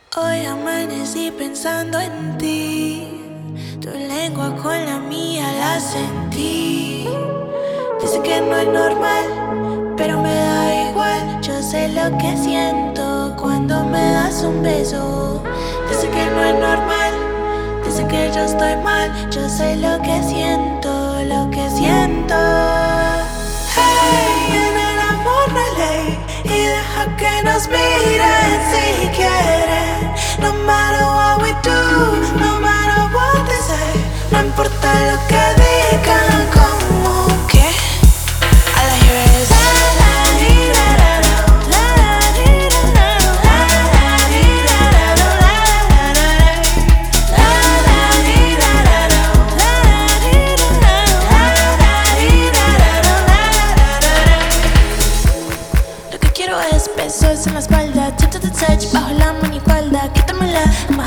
Hoy amanecí pensando en ti. Tu lengua con la mía la sentí. Dice que no es normal, pero me da igual. Yo sé lo que siento cuando me das un beso. Dice que no es normal, dice que yo estoy mal. Yo sé lo que siento, lo que siento. Hey, en el amor no hay ley, y deja que nos miren si quieren. No matter what we do, no matter what they say. No importa lo que digan, como que all I hear is la la di da da da, la la di da da, la la di da da da, la la di da da da, la la di da da, la la di da da, la da. Lo que quiero es besos en la espalda, touch, bajo la minifalda, quítamela.